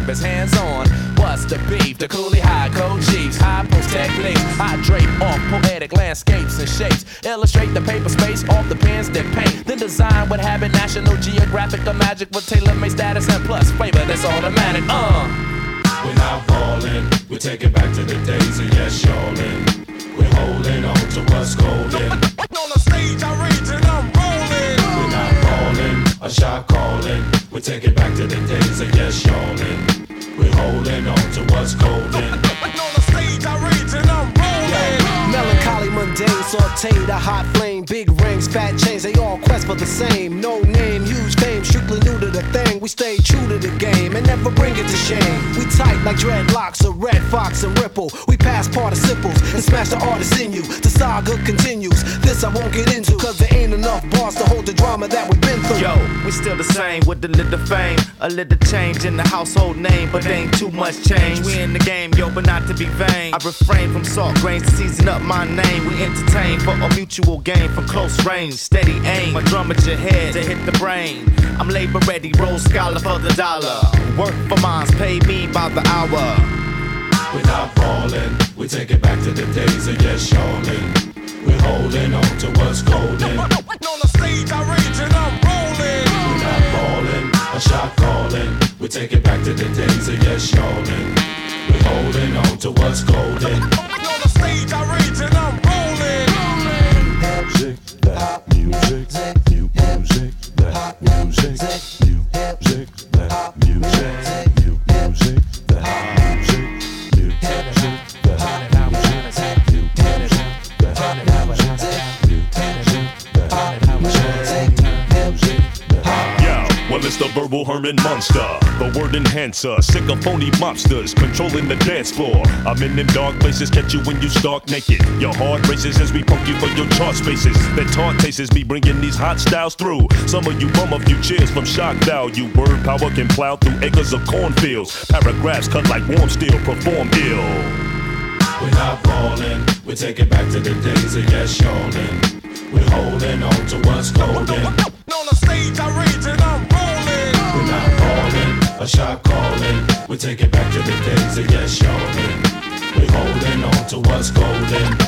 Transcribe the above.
is hands on. What's the beef? The coolie high code chiefs, high post techniques. I drape off poetic landscapes and shapes. Illustrate the paper space off the pens that paint. Then design what habit National Geographic or magic with tailor-made status and plus flavor that's automatic. We're not falling, we take it back to the days of yes, y'allin'. We're holding on to what's golden. On the stage I rage and I'm rolling. We're not falling, a shot calling. We take it back to the days of yes, y'allin'. We're holding on to what's golden. On the stage I rage and I'm rolling. Melancholy, mundane, sauteed, a hot flame. Big rings, fat chains, they all quest for the same. No name, huge fame, strictly new to the thing. We stay true to the game and never bring it to shame. We tight like dreadlocks, a red fox and ripple. We pass participles and smash the artists in you. The saga continues, this I won't get into, cause there ain't enough bars to hold the drama that we've been through. Yo, we still the same with a little fame. A little change in the household name, but ain't too much change. We in the game, yo, but not to be vain. I refrain from salt grains to season up my name. We entertain for a mutual gain from close range. Steady aim, my drum at your head to hit the brain. I'm labor ready, roll scholar for the dollar. Work for mines, pay me by the hour. We're not falling, we take it back to the days of yes, y'allin'. We're holding on to what's golden. On the stage I rage and I'm rolling. We're not falling, a shot calling. We take it back to the days of yes, y'allin'. We're holding on to what's golden. On the stage I rage and I'm rolling. Music, that music, new music, that music, new music, that music, new music, that music, new music, that music, new music, that music, Yo, well it's the verbal Herman Munster, the word enhancer, sick of phony mobsters controlling the dance floor. I'm in them dark places, catch you when you stark naked. Your heart races as we pump you for your chart spaces. That taunt tastes me bringing these hot styles through. Some of you bum a few cheers from shock value. Word power can plow through acres of cornfields. Paragraphs cut like warm steel, perform ill. We're not falling, we take it back to the days of yes, y'allin'. We're holding on to what's golden. On the stage I rage and I'm rolling. We're not falling, a shot calling. We take it back to the days of yes, y'allin'. We're holding on to what's golden.